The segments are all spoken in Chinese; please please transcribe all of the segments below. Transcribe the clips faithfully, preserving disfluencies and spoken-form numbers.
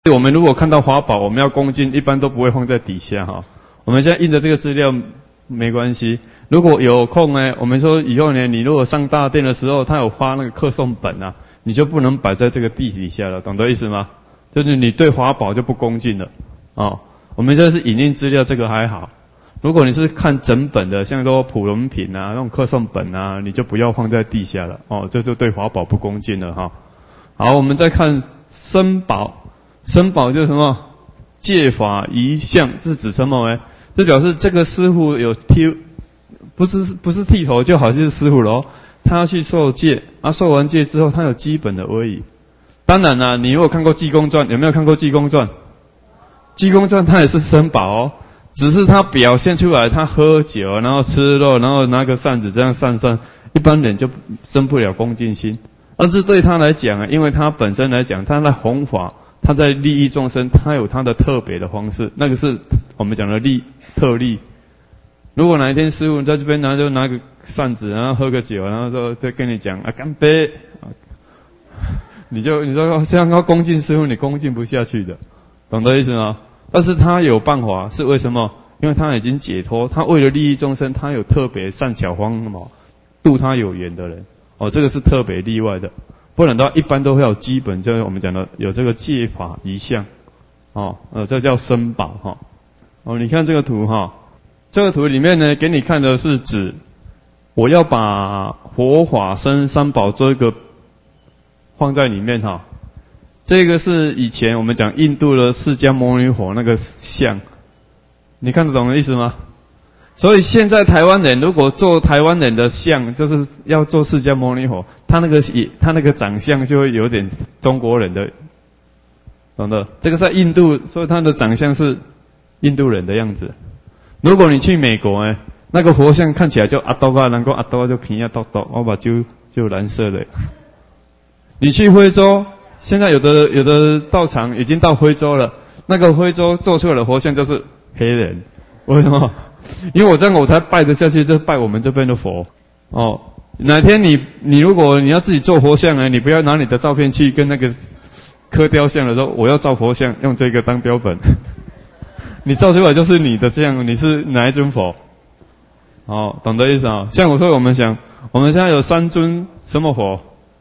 我们如果看到华宝，我们要恭敬，一般都不会放在底下哈。我们现在印的这个资料没关系，如果有空呢，我们说以后呢，你如果上大殿的时候，他有发那个课诵本啊，你就不能摆在这个地底下了，懂得意思吗？就是你对华宝就不恭敬了哦。我们这是影印资料，这个还好。如果你是看整本的，像说普龙品啊，那种课诵本啊，你就不要放在地下了哦，这就对华宝不恭敬了哈。好，我们再看僧宝。僧宝就是什么？戒法仪相是指什么呢？这表示这个师傅有剃，不是不是剃头就好像是师傅了哦。他要去受戒，啊，受完戒之后，他有基本的威仪。当然啦、啊，你如果看过《济公传》，有没有看过《济公传》？《济公传》他也是僧宝哦，只是他表现出来，他喝酒，然后吃肉，然后拿个扇子这样扇扇，一般人就生不了恭敬心。但是对他来讲啊，因为他本身来讲，他在弘法。他在利益众生，他有他的特别的方式，那个是我们讲的利特例。如果哪一天师父在这边，然后就拿个扇子，然后喝个酒，然后说再跟你讲啊干杯，你就你说这样要恭敬师父，你恭敬不下去的，懂得意思吗？但是他有办法，是为什么？因为他已经解脱，他为了利益众生，他有特别善巧方法度他有缘的人，哦，这个是特别例外的。不然的话，一般都会有基本，就是我们讲的有这个戒法仪相，哦，呃，这叫僧宝哈。哦，你看这个图哈，这个图里面呢，给你看的是指我要把佛法僧三宝做一个放在里面哈。这个是以前我们讲印度的释迦牟尼佛那个像，你看得懂的意思吗？所以现在台湾人如果做台湾人的像，就是要做释迦牟尼佛，他那个也他那个长相就会有点中国人的，懂得？这个在印度，所以他的长相是印度人的样子。如果你去美国哎，那个佛像看起来就阿多啊，能够阿多就平啊多多，我把就就蓝色的。你去非洲，现在有的有的道场已经到非洲了，那个非洲做出来的佛像就是黑人，为什么？因为我这样我才拜得下去，就拜我们这边的佛哦。哪天你你如果你要自己做佛像呢，你不要拿你的照片去跟那个刻雕像的时候，我要造佛像，用这个当标本，你造出来就是你的这样，你是哪一尊佛？哦，懂得意思啊？像我说我们想，我们现在有三尊什么佛？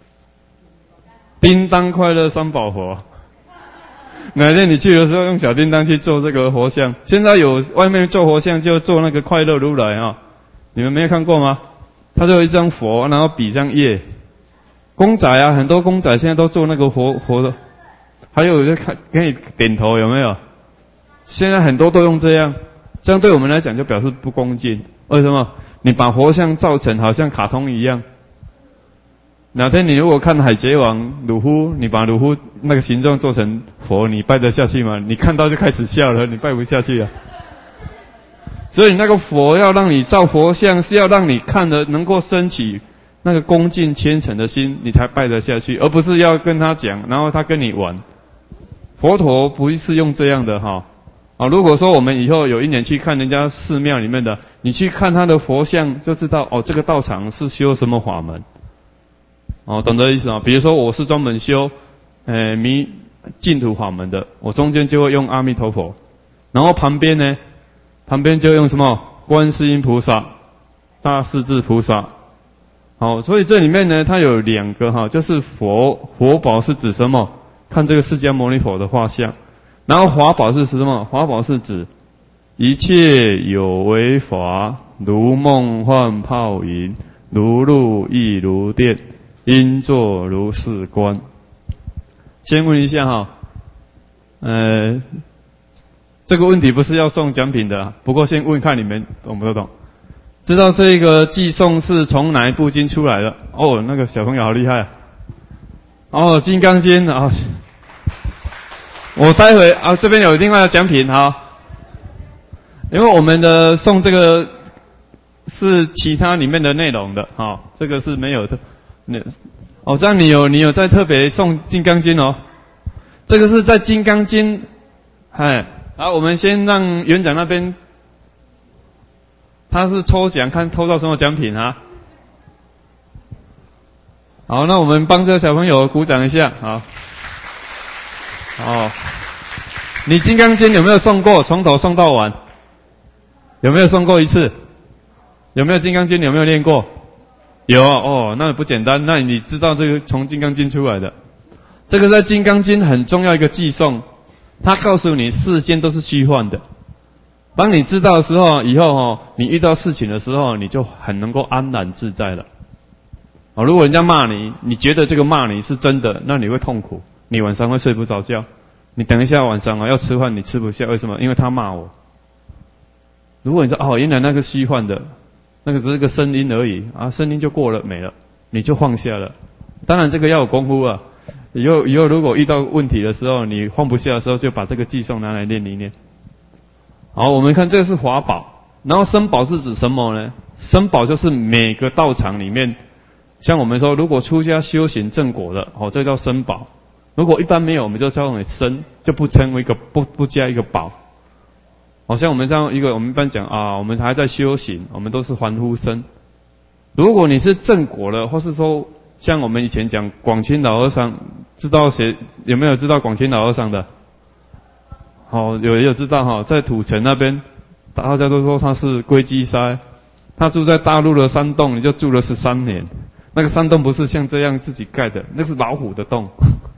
叮当快乐三宝佛。哪天你去的时候用小叮当去做这个佛像，现在有外面做佛像就做那个快乐如来啊，你们没有看过吗？他就有一张佛，然后比上叶，公仔啊，很多公仔现在都做那个佛佛的，还有就看给你点头有没有？现在很多都用这样，这样对我们来讲就表示不恭敬。为什么？你把佛像造成好像卡通一样。哪天你如果看海贼王鲁夫，你把鲁夫那个形状做成佛，你拜得下去吗？你看到就开始笑了，你拜不下去啊。所以那个佛要让你造佛像，是要让你看的能够升起那个恭敬虔诚的心，你才拜得下去，而不是要跟他讲，然后他跟你玩。佛陀不是用这样的哈。啊，如果说我们以后有一年去看人家寺庙里面的，你去看他的佛像，就知道哦，这个道场是修什么法门。哦，懂得意思啊？比如说我是专门修，呃，弥净土法门的，我中间就会用阿弥陀佛，然后旁边呢，旁边就用什么观世音菩萨、大势至菩萨。好，所以这里面呢，它有两个哈，就是佛佛宝是指什么？看这个释迦牟尼佛的画像，然后华宝是指什么？华宝是指一切有为法，如梦幻泡影，如露亦如电。应作如是观。先问一下哈，呃，这个问题不是要送奖品的，不过先问看你们懂不懂？知道这个寄送是从哪一部经出来的？哦，那个小朋友好厉害啊！哦，《金刚经》啊，我待会啊这边有另外的奖品哈，因为我们的送这个是其他里面的内容的哈，这个是没有的。那哦，这样你有你有在特别送《金刚经》哦，这个是在《金刚经》，哎，好，我们先让园长那边，他是抽奖，看抽到什么奖品啊？好，那我们帮这个小朋友鼓掌一下，好，好， 你《金刚经》有没有诵过？从头诵到完，有没有诵过一次？有没有《金刚经》？有没有念过？有哦，那不简单。那你知道这个从《金刚经》出来的？这个在《金刚经》很重要一个寄诵，它告诉你世间都是虚幻的。当你知道的时候，以后哦，你遇到事情的时候，你就很能够安然自在了。哦，如果人家骂你，你觉得这个骂你是真的，那你会痛苦，你晚上会睡不着觉。你等一下晚上啊要吃饭，你吃不下，为什么？因为他骂我。如果你说哦，原来那个虚幻的，那个只是个声音而已啊，声音就过了没了，你就放下了。当然这个要有功夫啊。以后以后如果遇到问题的时候，你放不下的时候，就把这个寄诵拿来念一念。好，我们看这个是法宝，然后僧宝是指什么呢？僧宝就是每个道场里面，像我们说，如果出家修行正果的，哦，这叫僧宝。如果一般没有，我们就称为僧，就不称为一个不不加一个宝。好像我们这样一个，我们一般讲啊，我们还在修行，我们都是凡夫僧。如果你是正果了，或是说像我们以前讲广钦老和尚，知道谁有没有知道广钦老和尚的？好，有也有知道哈，在土城那边，大家都说他是龟基塞，他住在大陆的山洞，你就住了十三年。那个山洞不是像这样自己盖的，那是老虎的洞。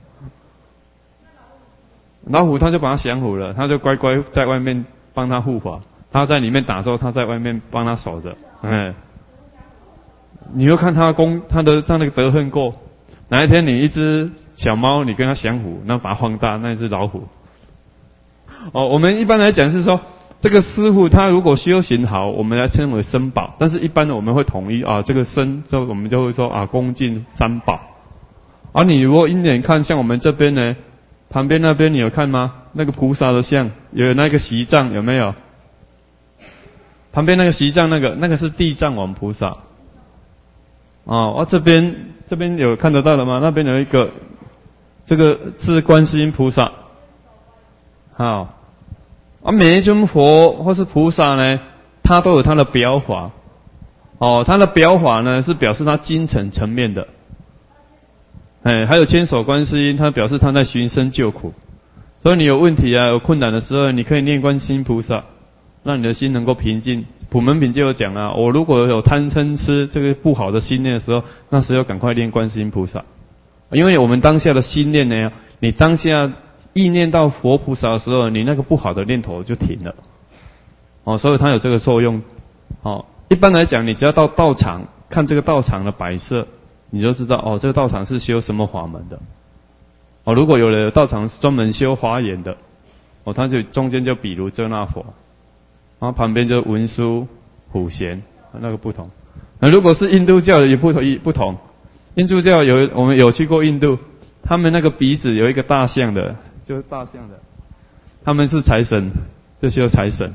老虎他就把他降服了，他就乖乖在外面帮他护法，他在里面打坐，他在外面帮他守着。哎，你又看他功，他的他那个德行过，哪一天你一只小猫，你跟他降服，那把它放大，那一只老虎。哦，我们一般来讲是说，这个师傅他如果修行好，我们来称为僧宝，但是一般的我们会统一啊，这个僧就我们就会说啊，恭敬三宝。而、啊、你如果一眼看，像我们这边呢，旁边那边你有看吗？那个菩萨的像，有那个席藏有没有？旁边那个席藏那个，那个是地藏王菩萨。哦，啊这边这边有看得到了吗？那边有一个，这个是观世音菩萨。好，啊，每一尊佛或是菩萨呢，他都有他的表法。哦，他的表法呢是表示他精神层面的。哎，还有千手观世音，他表示他在寻声救苦。所以你有问题啊，有困难的时候，你可以念观世音菩萨，让你的心能够平静。普门品就有讲啊，我如果有贪嗔痴这个不好的心念的时候，那时候赶快念观世音菩萨，因为我们当下的心念呢，你当下意念到佛菩萨的时候，你那个不好的念头就停了。哦，所以它有这个作用。哦，一般来讲，你只要到道场看这个道场的摆设，你就知道哦，这个道场是修什么法门的。哦，如果有的道场是专门修华严的，哦，它就中间就比如遮那佛，然后旁边就文殊、普贤，那个不同。那如果是印度教的也不同，不同。印度教有我们有去过印度，他们那个鼻子有一个大象的，就是大象的，他们是财神，就修财神。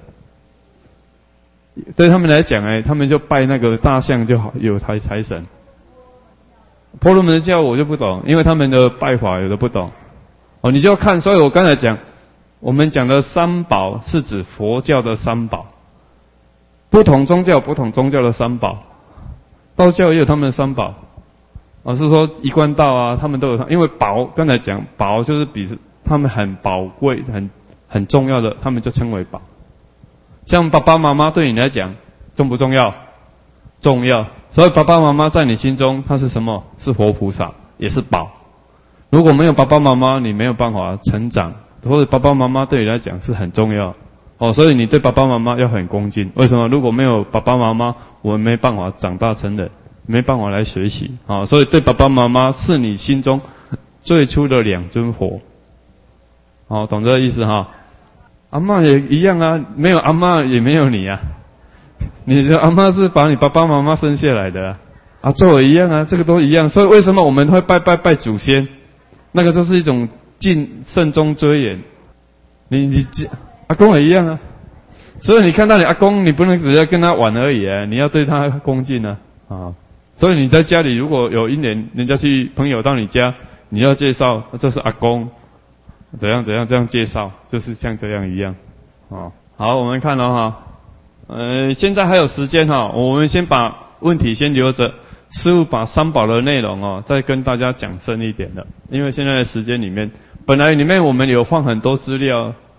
对他们来讲，哎，他们就拜那个大象就好，有财财神。婆罗门教我就不懂，因为他们的拜法有的不懂。哦，你就要看，所以我刚才讲，我们讲的三宝是指佛教的三宝，不同宗教有不同宗教的三宝，道教也有他们的三宝。啊，是说一贯道啊，他们都有，因为宝刚才讲宝就是比他们很宝贵、很很重要的，他们就称为宝。像爸爸妈妈对你来讲重不重要？重要。所以爸爸妈妈在你心中，他是什么？是活菩萨，也是宝。如果没有爸爸妈妈，你没有办法成长。或者爸爸妈妈对你来讲是很重要。哦，所以你对爸爸妈妈要很恭敬。为什么？如果没有爸爸妈妈，我们没办法长大成人，没办法来学习。哦，所以对爸爸妈妈是你心中最初的两尊佛。哦，懂这个意思哈？阿嬷也一样啊，没有阿嬷也没有你啊。你的阿嬷是把你爸爸妈妈生下来的啊，啊，做也一样啊，这个都一样。所以为什么我们会拜拜拜祖先？那个就是一种敬慎终追远。你你阿公也一样啊。所以你看到你阿公，你不能只要跟他玩而已啊，你要对他恭敬啊啊。所以你在家里如果有一年人家去朋友到你家，你要介绍这是阿公，怎样怎样这样介绍，就是像这样一样啊。好，我们看了哈。呃，现在还有时间哈，我们先把问题先留着，师父把三宝的内容哦，再跟大家讲深一点的。因为现在的时间里面，本来里面我们有放很多资料，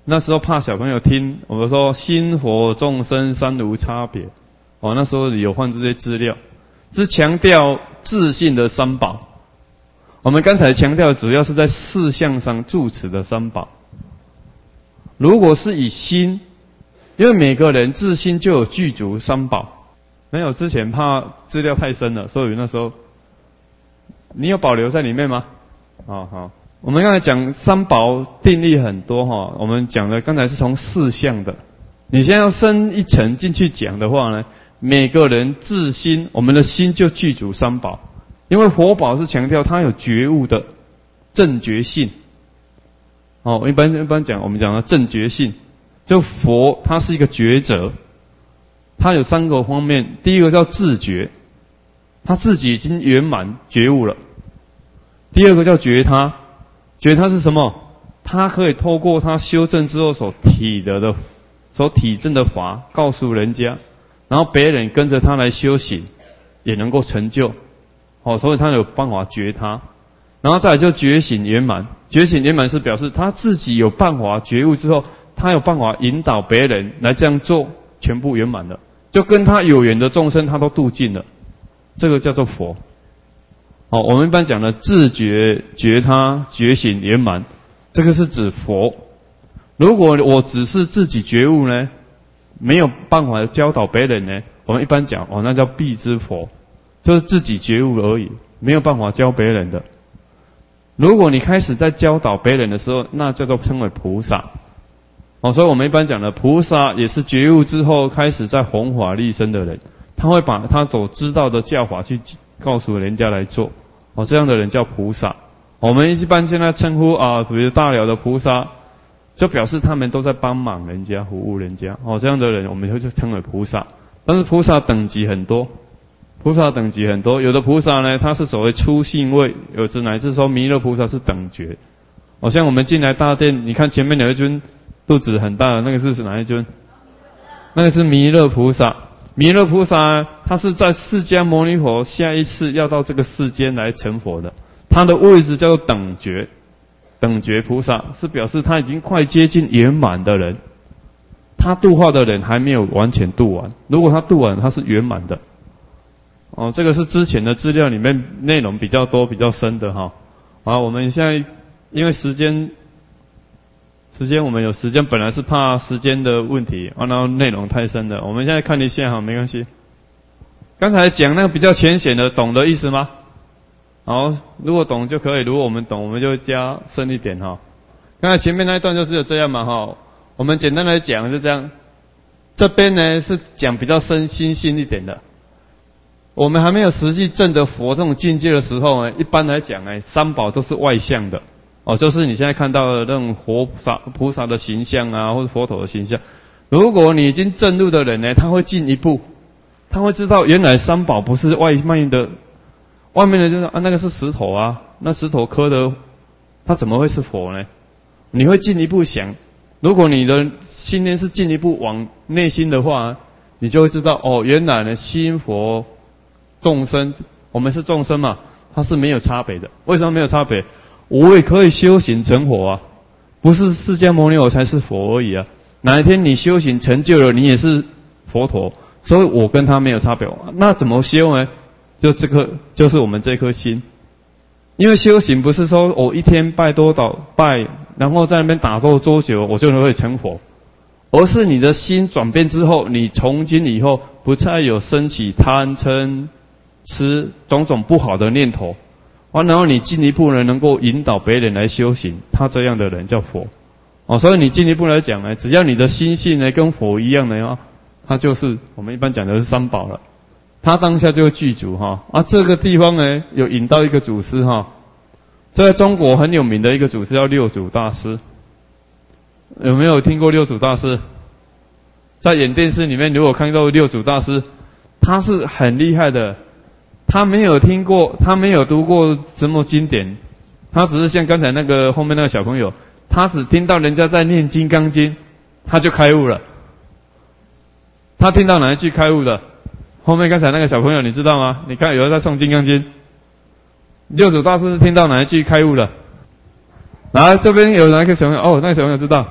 那时候怕小朋友听，我们说心佛众生三无差别。哦，那时候有放这些资料，是强调自信的三宝。我们刚才强调主要是在事项上住持的三宝。如果是以心，因为每个人自心就有具足三宝。没有，之前怕资料太深了，所以那时候你有保留在里面吗？好好，我们刚才讲三宝定义很多哈，我们讲的刚才是从事项的，你现在要深一层进去讲的话呢，每个人自心，我们的心就具足三宝，因为佛宝是强调它有觉悟的正觉性。哦，一般一般讲，我们讲的正觉性，就佛它是一个觉者，它有三个方面，第一个叫自觉，他自己已经圆满觉悟了。第二个叫觉他，觉他是什么？他可以透过他修正之后所体得的、所体证的法，告诉人家，然后别人跟着他来修行，也能够成就。哦，所以他有办法觉他。然后再来就觉醒圆满，觉醒圆满是表示他自己有办法觉悟之后，他有办法引导别人来这样做，全部圆满了，就跟他有缘的众生他都度尽了，这个叫做佛。哦，我们一般讲的自觉觉他觉醒圆满，这个是指佛。如果我只是自己觉悟呢，没有办法教导别人呢，我们一般讲哦，那叫必知佛，就是自己觉悟而已，没有办法教别人的。如果你开始在教导别人的时候，那叫做称为菩萨。哦，所以我们一般讲的菩萨也是觉悟之后开始在弘法利生的人，他会把他所知道的教法去告诉人家来做。哦，这样的人叫菩萨。我们一般现在称呼啊，比如大了的菩萨，就表示他们都在帮忙人家、服务人家。哦，这样的人我们会就称为菩萨。但是菩萨等级很多。菩萨等级很多，有的菩萨呢，他是所谓初信位，有的乃至说弥勒菩萨是等觉。好、哦、像我们进来大殿，你看前面有一尊肚子很大的，那个是哪一尊？那个是弥勒菩萨。弥勒菩萨他是在释迦牟尼佛下一次要到这个世间来成佛的，他的位置叫做等觉。等觉菩萨是表示他已经快接近圆满的人，他度化的人还没有完全度完，如果他度完，他是圆满的。哦，这个是之前的资料里面内容比较多、比较深的哈。好，我们现在因为时间，时间我们有时间，本来是怕时间的问题，然后内容太深了。我们现在看一下哈，没关系。刚才讲那个比较浅显的，懂的意思吗？好，如果懂就可以，如果我们懂，我们就加深一点哈。刚才前面那一段就是这样嘛哈。我们简单来讲就这样，这边呢是讲比较深心性一点的。我们还没有实际证得佛这种境界的时候呢，一般来讲呢，三宝都是外向的。哦，就是你现在看到的那种佛萨菩萨的形象啊，或者佛陀的形象。如果你已经证入的人呢，他会进一步，他会知道原来三宝不是外面的，外面的就是啊那个是石头啊，那石头刻的，他怎么会是佛呢？你会进一步想，如果你的心念是进一步往内心的话，你就会知道哦，原来呢心佛众生，我们是众生嘛，它是没有差别的。为什么没有差别？我也可以修行成佛啊，不是释迦牟尼佛才是佛而已啊。哪一天你修行成就了，你也是佛陀，所以我跟他没有差别。那怎么修呢？就这颗，就是我们这颗心。因为修行不是说我一天拜多少拜，然后在那边打坐多久，我就能会成佛，而是你的心转变之后，你从今以后不再有升起贪嗔痴种种不好的念头。啊，然后你进一步呢，能够引导别人来修行，他这样的人叫佛。哦，所以你进一步来讲呢，只要你的心性呢跟佛一样的话，他就是我们一般讲的是三宝了。他当下就会具足哈。啊，这个地方呢有引到一个祖师哈，在中国很有名的一个祖师叫六祖大师。有没有听过六祖大师？在演电视里面，如果看到六祖大师，他是很厉害的。他没有听过，他没有读过什么经典，他只是像刚才那个后面那个小朋友，他只听到人家在念《金刚经》，他就开悟了。他听到哪一句开悟的？后面刚才那个小朋友你知道吗？你看有人在诵《金刚经》，六祖大师听到哪一句开悟了？来，这边有哪一个小朋友？哦，那个小朋友知道，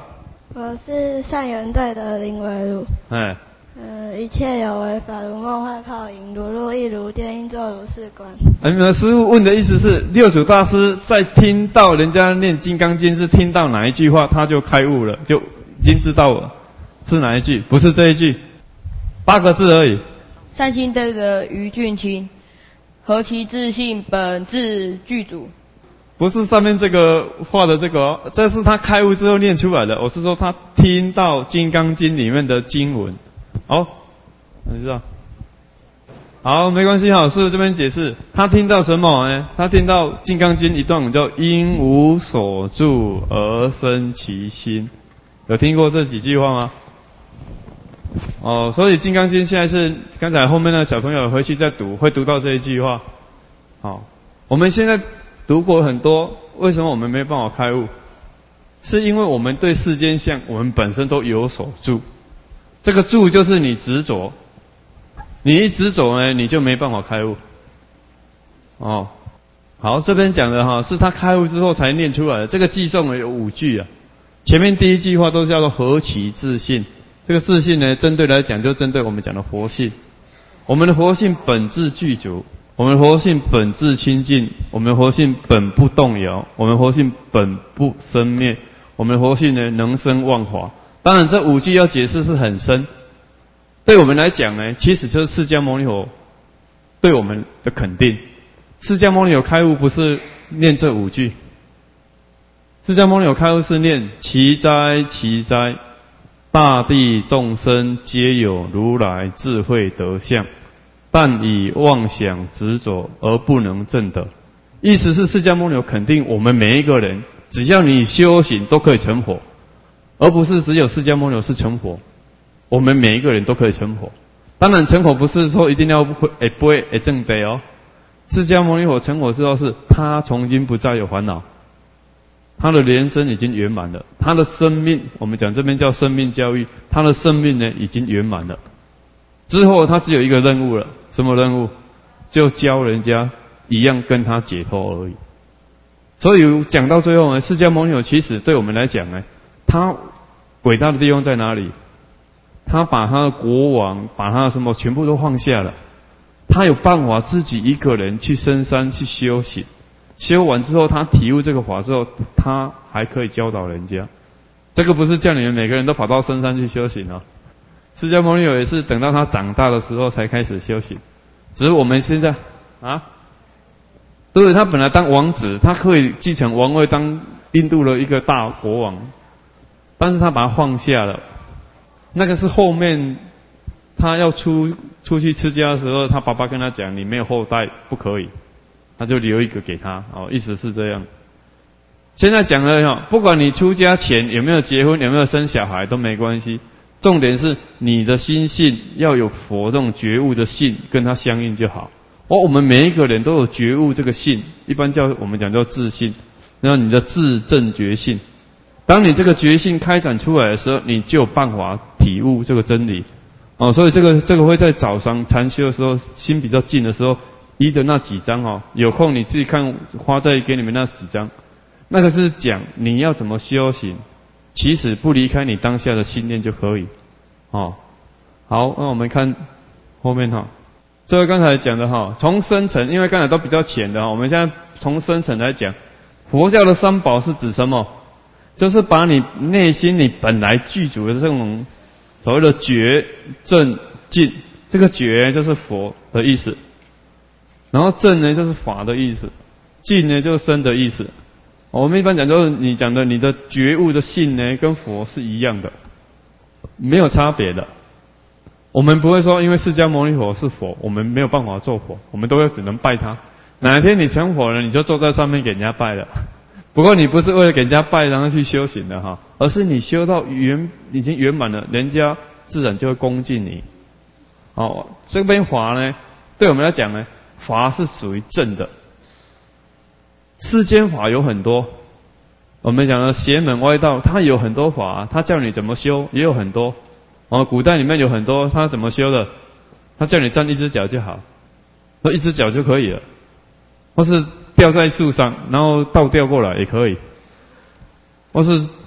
我是善缘队的林维儒。 哎。 呃，一切有为法，如梦幻泡影，如露亦如电，应作如是观。 哎，那师父问的意思是，六祖大师在听到人家念《金刚经》是听到哪一句话，他就开悟了，就已经知道了是哪一句，不是这一句，八个字而已。 善心队的于俊清，何其自信，本自具足。 不是上面这个画的这个、哦，这是他开悟之后念出来的。我是说他听到《金刚经》里面的经文。哦，你知道？好，没关系哈，师父这边解释，他听到什么呢？他听到《金刚经》一段叫“因无所住而生其心”，有听过这几句话吗？哦，所以《金刚经》现在是刚才后面的小朋友回去再读，会读到这一句话。好，我们现在读过很多，为什么我们没办法开悟？是因为我们对世间相，我们本身都有所住。这个住就是你执着，你一执着呢，你就没办法开悟。哦，好，这边讲的哈，是他开悟之后才念出来的。这个偈颂有五句啊，前面第一句话都是叫做何其自信。这个自信呢，针对来讲就针对我们讲的活性。我们的活性本质具足，我们的活性本质清净，我们的活性本不动摇，我们的活性本不生灭，我们的活性呢能生万法。当然，这五句要解释是很深。对我们来讲呢，其实就是释迦牟尼佛对我们的肯定。释迦牟尼佛开悟不是念这五句，释迦牟尼佛开悟是念奇哉奇哉，大地众生皆有如来智慧德相，但以妄想执着而不能证得。意思是释迦牟尼佛肯定我们每一个人，只要你修行都可以成佛。而不是只有释迦牟尼佛是成佛，我们每一个人都可以成佛。当然，成佛不是说一定要会诶不会诶证得哦。释迦牟尼佛成佛之后，是他从今不再有烦恼，他的人生已经圆满了，他的生命，我们讲这边叫生命教育，他的生命呢已经圆满了。之后他只有一个任务了，什么任务？就教人家一样跟他解脱而已。所以讲到最后呢，释迦牟尼佛其实对我们来讲呢，他伟大的地方在哪里？他把他的国王，把他的什么全部都放下了。他有办法自己一个人去深山去修行，修完之后，他体悟这个法之后，他还可以教导人家。这个不是叫你们每个人都跑到深山去修行哦。释迦牟尼佛也是等到他长大的时候才开始修行，只是我们现在啊，对，他本来当王子，他可以继承王位，当印度的一个大国王。但是他把它放下了，那个是后面他要出出去出家的时候，他爸爸跟他讲，你没有后代不可以，他就留一个给他，哦，意思是这样。现在讲了哈，不管你出家前有没有结婚，有没有生小孩都没关系，重点是你的心性要有佛这种觉悟的性，跟他相应就好。哦，我们每一个人都有觉悟这个性，一般叫我们讲叫自性，然后你的自正觉性。当你这个觉性开展出来的时候，你就有办法体悟这个真理。哦，所以这个这个会在早上禅修的时候，心比较静的时候，依的那几章哦，有空你自己看，花在给你们那几章，那个是讲你要怎么修行，其实不离开你当下的信念就可以。哦，好，那我们看后面哈，这个刚才讲的哈，从深层，因为刚才都比较浅的哈，我们现在从深层来讲，佛教的三宝是指什么？就是把你内心你本来具足的这种所谓的觉正净，这个觉就是佛的意思，然后正呢就是法的意思，净呢就是身的意思。我们一般讲就是你讲的你的觉悟的性呢跟佛是一样的，没有差别的。我们不会说因为释迦牟尼佛是佛，我们没有办法做佛，我们都要只能拜他。哪一天你成佛了，你就坐在上面给人家拜了。不过你不是为了给人家拜然后去修行的哈，而是你修到圆已经圆满了，人家自然就会恭敬你。哦，这边法呢，对我们来讲呢，法是属于正的。世间法有很多，我们讲的邪门歪道，它有很多法，它叫你怎么修也有很多。哦，古代里面有很多，它怎么修的？它叫你站一只脚就好，说一只脚就可以了，或是吊在树上，然后倒吊过来也可以，或是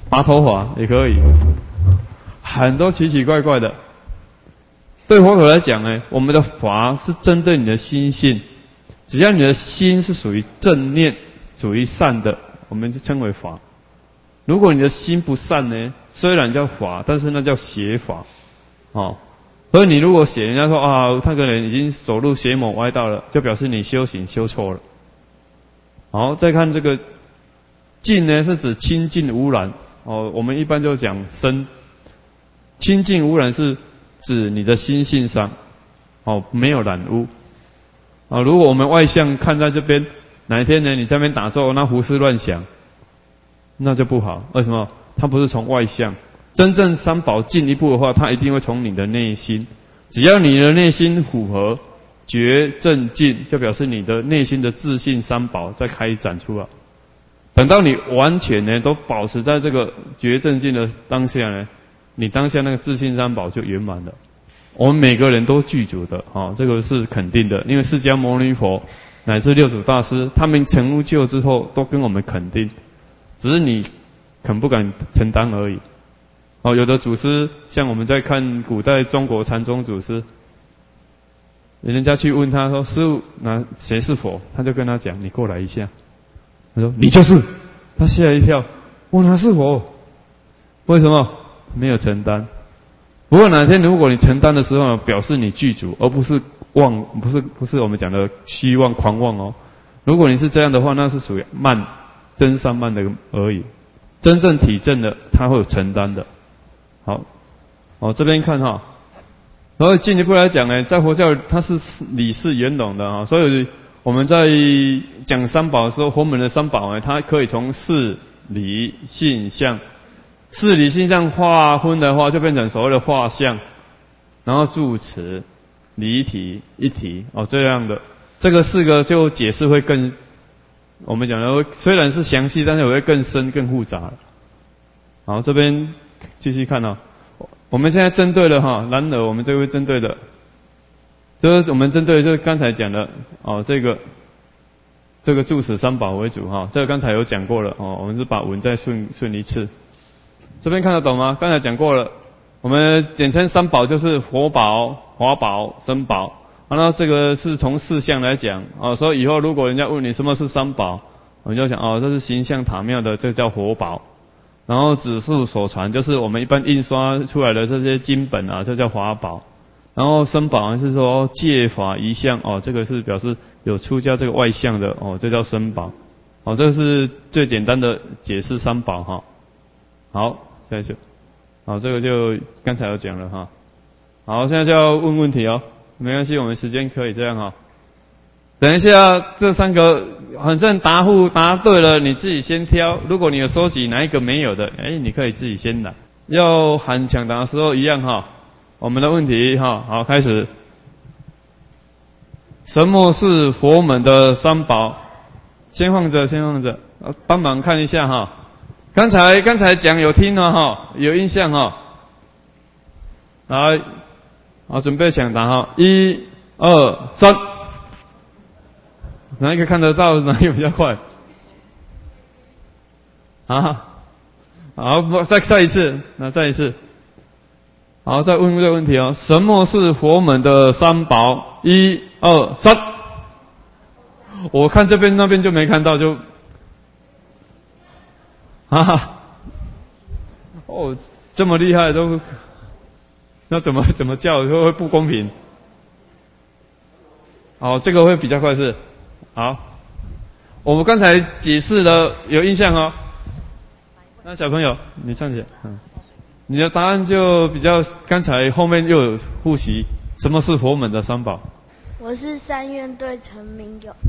拔头发也可以，很多奇奇怪怪的。对佛陀来讲呢，我们的法是针对你的心性，只要你的心是属于正念、属于善的，我们就称为法。如果你的心不善呢，虽然叫法，但是那叫邪法，哦。所以你如果写人家说啊，他可能已经走入邪魔歪道了，就表示你修行修错了。好，再看这个净呢，是指清净污染。哦，我们一般就讲身，清净污染是指你的心性上，哦，没有染污。啊，如果我们外相看在这边，哪一天呢，你在那边打坐，那胡思乱想，那就不好。为什么？它不是从外相，真正三宝进一步的话，它一定会从你的内心。只要你的内心符合觉正净，就表示你的内心的自信三宝在开展出来。等到你完全呢都保持在这个觉正净的当下呢，你当下那个自信三宝就圆满了。我们每个人都具足的，哦，这个是肯定的，因为释迦牟尼佛乃至六祖大师，他们成就之后都跟我们肯定，只是你肯不敢承担而已。哦，有的祖师像我们在看古代中国禅宗祖师，人家去问他说：“师父，那谁是佛？”他就跟他讲：“你过来一下。”他说：“你就是。”他吓一跳：“我哪是佛？为什么？没有承担。不过哪天如果你承担的时候，表示你具足，而不是妄，不是不是我们讲的虚妄狂妄哦。如果你是这样的话，那是属于慢真善慢的而已。真正体证的，他会有承担的。好，哦这边看哈，然后进一步来讲呢，在佛教它是理事圆融的啊，所以我们在讲三宝的时候，佛门的三宝呢，它可以从事理性相。事理性相划分的话，就变成所谓的画像，然后住持、离体、一体哦这样的，这个四个就解释会更，我们讲的虽然是详细，但是也会更深、更复杂了。好，这边继续看哦，我们现在针对了哈，然而我们这个针对的，就是我们针对的就是刚才讲的哦，这个这个住持三宝为主哈，这个刚才有讲过了哦，我们是把文再顺顺一次。这边看得懂吗？刚才讲过了，我们简称三宝就是佛宝、华宝、僧宝。那这个是从事项来讲啊，所以以后如果人家问你什么是三宝，我们就想哦，这是形象塔庙的，这叫佛宝。然后指数所传，就是我们一般印刷出来的这些经本啊，这叫华宝。然后僧宝是说戒法一项哦，这个是表示有出家这个外相的哦，这叫僧宝。哦，这是最简单的解释三宝哈。好，下一次。好，这个就刚才有讲了哈。好，现在就要问问题哦，没关系，我们时间可以这样哈。等一下，这三个反正答复答对了，你自己先挑。如果你有收集哪一个没有的，哎，你可以自己先拿。要喊抢答的时候一样哈。我们的问题哈，好，开始。什么是佛门的三宝？先放着，先放着，帮忙看一下哈。刚才刚才讲有听了哈，有印象哈。来，好，准备抢答哈，一、二、三。哪一个看得到？哪一个比较快？啊，好，再再一次，那再一次。好，再问这个问题哦，什么是佛门的三宝？一、二、三。我看这边那边就没看到，就。哈哈，哦，这么厉害都，那怎么怎么叫会会不公平？好，这个会比较快是，好，我们刚才解释了有印象哦。那小朋友，你唱起来，嗯，你的答案就比较刚才后面又有复习，什么是佛门的三宝？ 我是三愿对成名有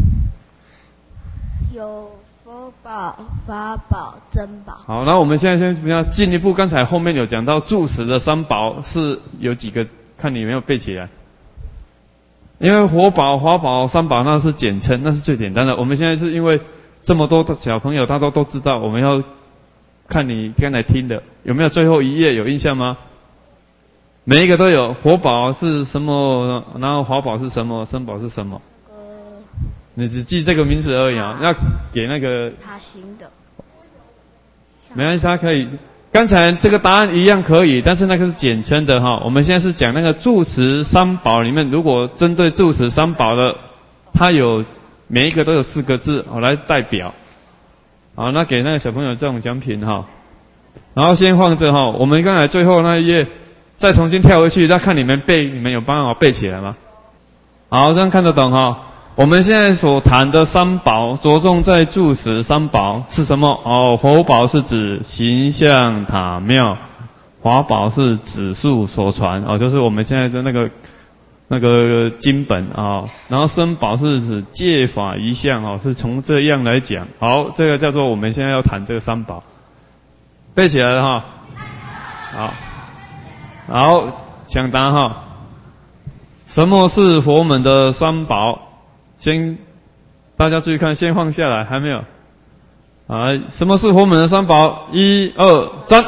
有。佛宝、法宝、珍宝。好， 那我们现在先比较进一步，刚才后面有讲到住持的三宝是有几个，看你有没有背起来。因为佛宝、法宝、三宝那是简称，那是最简单的。我们现在是因为这么多的小朋友，他都都知道，我们要看你刚才听的有没有最后一页有印象吗？每一个都有。佛宝是什么？然后法宝是什么？僧宝是什么？你只记这个名字而已啊，要给那个塔形的。 没关系，它可以。刚才这个答案一样可以，但是那个是简称的哈。我们现在是讲那个住持三宝里面，如果针对住持三宝的，它有每一个都有四个字，我来代表。好，那给那个小朋友这种奖品哈。然后先放着哈，我们刚才最后那一页再重新跳回去，再看你们背，你们有办法背起来吗？好，这样看得懂哈。我们现在所谈的三宝，着重在住持三宝是什么？哦，佛宝是指形象塔庙，法宝是指述所传，哦，就是我们现在的那个那个经本啊、哦。然后身宝是指戒法一项哦，是从这样来讲。好，这个叫做我们现在要谈这个三宝，背起来了哈。好，好，抢答哈。什么是佛门的三宝？先，大家注意看，先放下来，还没有。啊，什么是佛门的三宝？一二三。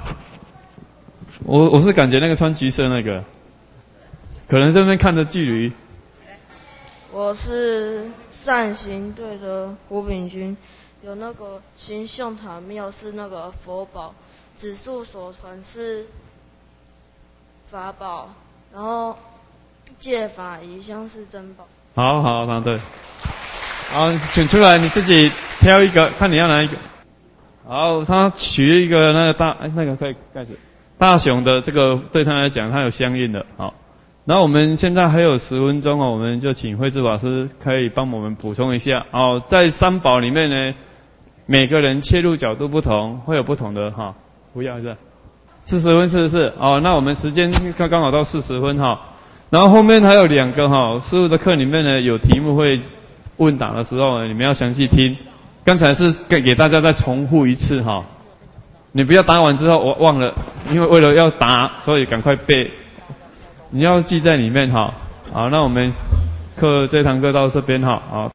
我我是感觉那个穿橘色那个，可能这边看的距离。 我是善行队的胡炳军，有那个形象塔庙是那个佛宝，指述所传是法宝，然后戒法仪香是珍宝。 好好，答对。好，选出来，你自己挑一个，看你要哪一个。好，他取一个那个大，哎，那个可以盖子。大雄的这个对他来讲，他有相应的。好，然后我们现在还有十分钟哦，我们就请慧智法师可以帮我们补充一下。哦，在三宝里面呢，每个人切入角度不同，会有不同的哈。不要是四十分，是不是？哦，那我们时间刚刚好到四十分哈。然后后面还有两个哈，师父的课里面呢有题目会问答的时候呢，你们要详细听。刚才是给给大家再重复一次哈，你不要答完之后我忘了，因为为了要答，所以赶快背，你要记在里面哈。好，那我们课这堂课到这边哈，好。